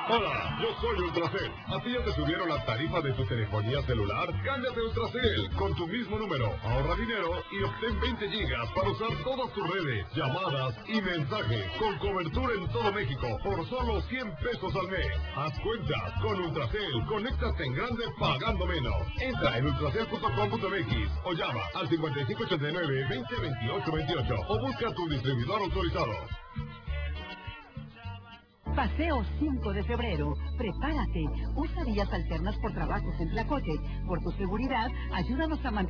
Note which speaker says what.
Speaker 1: Hola, yo soy Ultracel. ¿A ti ya te subieron la tarifa de tu telefonía celular? Cámbiate a Ultracel con tu mismo número. Ahorra dinero y obtén 20 gigas para usar todas tus redes, llamadas y mensajes con cobertura en todo México por solo 100 pesos al mes. Haz cuentas con Ultracel. Conéctate en grande pagando menos. Entra en ultracel.com.mx o llama al 5589-202828 o busca tu distribuidor autorizado.
Speaker 2: Paseo 5 de febrero. Prepárate. Usa vías alternas por trabajos en Tlacote. Por tu seguridad, ayúdanos a mantener